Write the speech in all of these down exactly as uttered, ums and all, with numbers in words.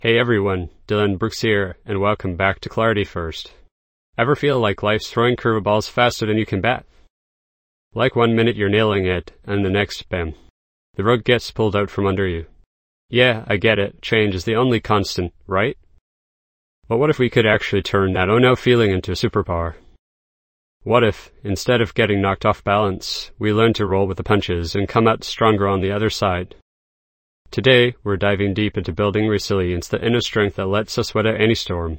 Hey everyone, Dylan Brooks here, and welcome back to Clarity First. Ever feel like life's throwing curveballs faster than you can bat? Like one minute you're nailing it, and the next, bam, the rug gets pulled out from under you. Yeah, I get it, change is the only constant, right? But what if we could actually turn that oh no feeling into a superpower? What if, instead of getting knocked off balance, we learn to roll with the punches and come out stronger on the other side? Today, we're diving deep into building resilience, the inner strength that lets us weather any storm.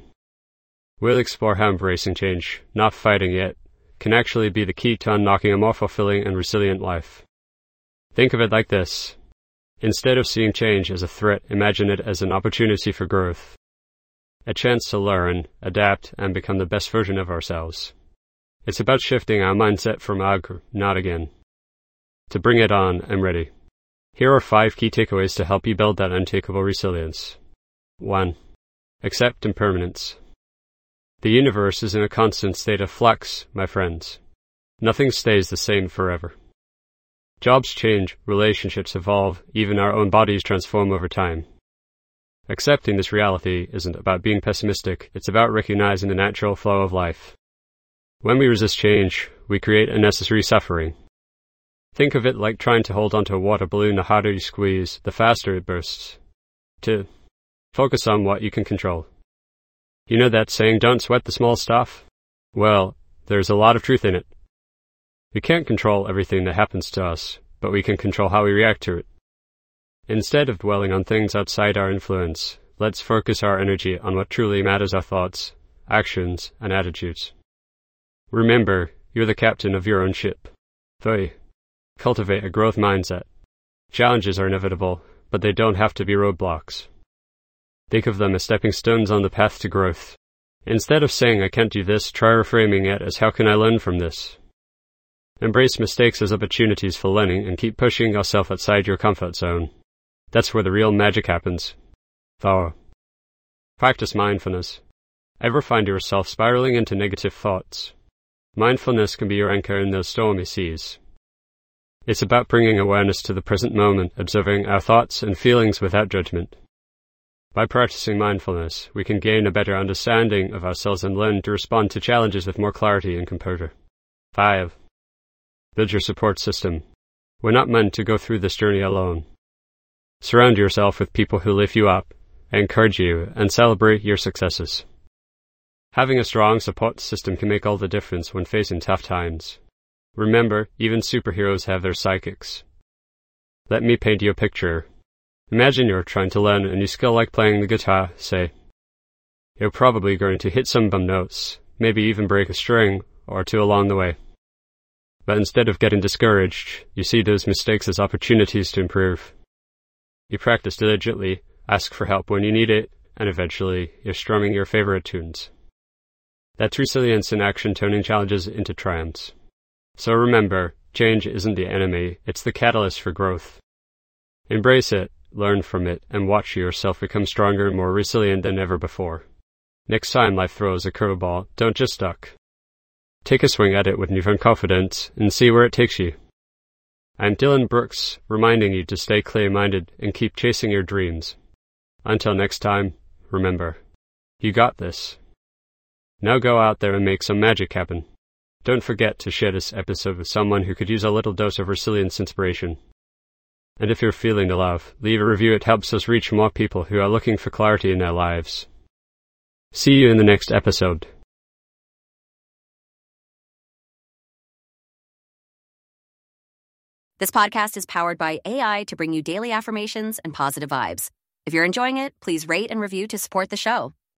We'll explore how embracing change, not fighting it, can actually be the key to unlocking a more fulfilling and resilient life. Think of it like this. Instead of seeing change as a threat, imagine it as an opportunity for growth. A chance to learn, adapt, and become the best version of ourselves. It's about shifting our mindset from ugh, not again, to bring it on, I'm ready. Here are five key takeaways to help you build that untakeable resilience. one. Accept impermanence. The universe is in a constant state of flux, my friends. Nothing stays the same forever. Jobs change, relationships evolve, even our own bodies transform over time. Accepting this reality isn't about being pessimistic, it's about recognizing the natural flow of life. When we resist change, we create unnecessary suffering. Think of it like trying to hold onto a water balloon. The harder you squeeze, the faster it bursts. two. Focus on what you can control. You know that saying, don't sweat the small stuff? Well, there's a lot of truth in it. We can't control everything that happens to us, but we can control how we react to it. Instead of dwelling on things outside our influence, let's focus our energy on what truly matters: our thoughts, actions, and attitudes. Remember, you're the captain of your own ship. three. Cultivate a growth mindset. Challenges are inevitable, but they don't have to be roadblocks. Think of them as stepping stones on the path to growth. Instead of saying, I can't do this, try reframing it as, how can I learn from this? Embrace mistakes as opportunities for learning and keep pushing yourself outside your comfort zone. That's where the real magic happens. four. Practice mindfulness. Ever find yourself spiraling into negative thoughts? Mindfulness can be your anchor in those stormy seas. It's about bringing awareness to the present moment, observing our thoughts and feelings without judgment. By practicing mindfulness, we can gain a better understanding of ourselves and learn to respond to challenges with more clarity and composure. five. Build your support system. We're not meant to go through this journey alone. Surround yourself with people who lift you up, encourage you, and celebrate your successes. Having a strong support system can make all the difference when facing tough times. Remember, even superheroes have their sidekicks. Let me paint you a picture. Imagine you're trying to learn a new skill like playing the guitar, say. You're probably going to hit some bum notes, maybe even break a string or two along the way. But instead of getting discouraged, you see those mistakes as opportunities to improve. You practice diligently, ask for help when you need it, and eventually you're strumming your favorite tunes. That's resilience in action, turning challenges into triumphs. So remember, change isn't the enemy, it's the catalyst for growth. Embrace it, learn from it, and watch yourself become stronger and more resilient than ever before. Next time life throws a curveball, don't just duck. Take a swing at it with newfound confidence and see where it takes you. I'm Dylan Brooks, reminding you to stay clear-minded and keep chasing your dreams. Until next time, remember, you got this. Now go out there and make some magic happen. Don't forget to share this episode with someone who could use a little dose of resilience inspiration. And if you're feeling the love, leave a review. It helps us reach more people who are looking for clarity in their lives. See you in the next episode. This podcast is powered by A I to bring you daily affirmations and positive vibes. If you're enjoying it, please rate and review to support the show.